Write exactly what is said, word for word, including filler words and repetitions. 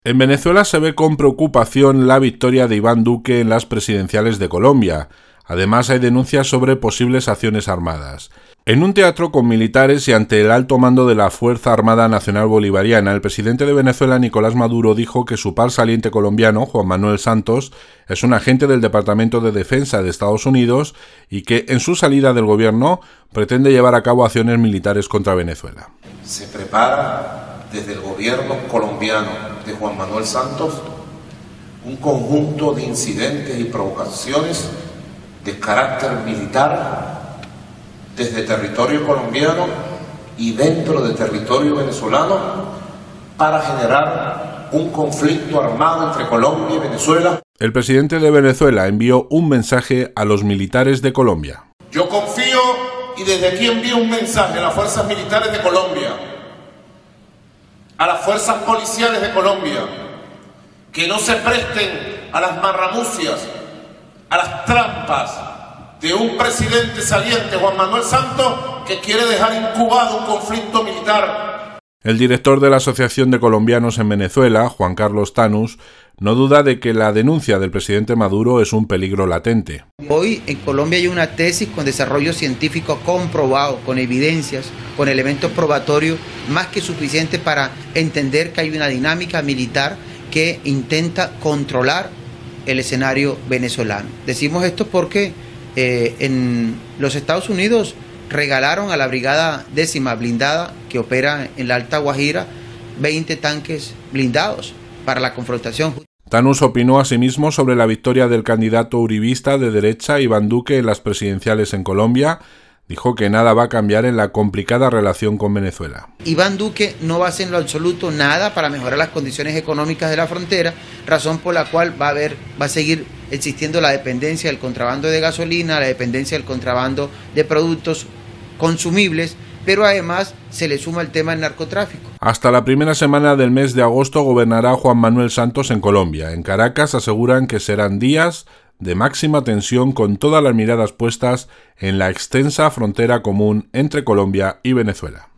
En Venezuela se ve con preocupación la victoria de Iván Duque en las presidenciales de Colombia. Además, hay denuncias sobre posibles acciones armadas. En un teatro con militares y ante el alto mando de la Fuerza Armada Nacional Bolivariana, el presidente de Venezuela, Nicolás Maduro, dijo que su par saliente colombiano, Juan Manuel Santos, es un agente del Departamento de Defensa de Estados Unidos y que, en su salida del gobierno, pretende llevar a cabo acciones militares contra Venezuela. Se prepara desde el gobierno colombiano de Juan Manuel Santos un conjunto de incidentes y provocaciones de carácter militar desde territorio colombiano y dentro de territorio venezolano para generar un conflicto armado entre Colombia y Venezuela. El presidente de Venezuela envió un mensaje a los militares de Colombia. Yo confío y desde aquí envío un mensaje a las fuerzas militares de Colombia, a las fuerzas policiales de Colombia, que no se presten a las marramucias, a las trampas de un presidente saliente, Juan Manuel Santos, que quiere dejar incubado un conflicto militar. El director de la Asociación de Colombianos en Venezuela, Juan Carlos Tanús, no duda de que la denuncia del presidente Maduro es un peligro latente. Hoy en Colombia hay una tesis con desarrollo científico comprobado, con evidencias, con elementos probatorios más que suficientes para entender que hay una dinámica militar que intenta controlar el escenario venezolano. Decimos esto porque eh, en los Estados Unidos regalaron a la Brigada Décima Blindada, que opera en la Alta Guajira, veinte tanques blindados para la confrontación. Tanús opinó asimismo sobre la victoria del candidato uribista de derecha Iván Duque en las presidenciales en Colombia. Dijo que nada va a cambiar en la complicada relación con Venezuela. Iván Duque no va a hacer en lo absoluto nada para mejorar las condiciones económicas de la frontera, razón por la cual va a haber, va a seguir existiendo la dependencia del contrabando de gasolina, la dependencia del contrabando de productos consumibles, pero además se le suma el tema del narcotráfico. Hasta la primera semana del mes de agosto gobernará Juan Manuel Santos en Colombia. En Caracas aseguran que serán días de máxima tensión con todas las miradas puestas en la extensa frontera común entre Colombia y Venezuela.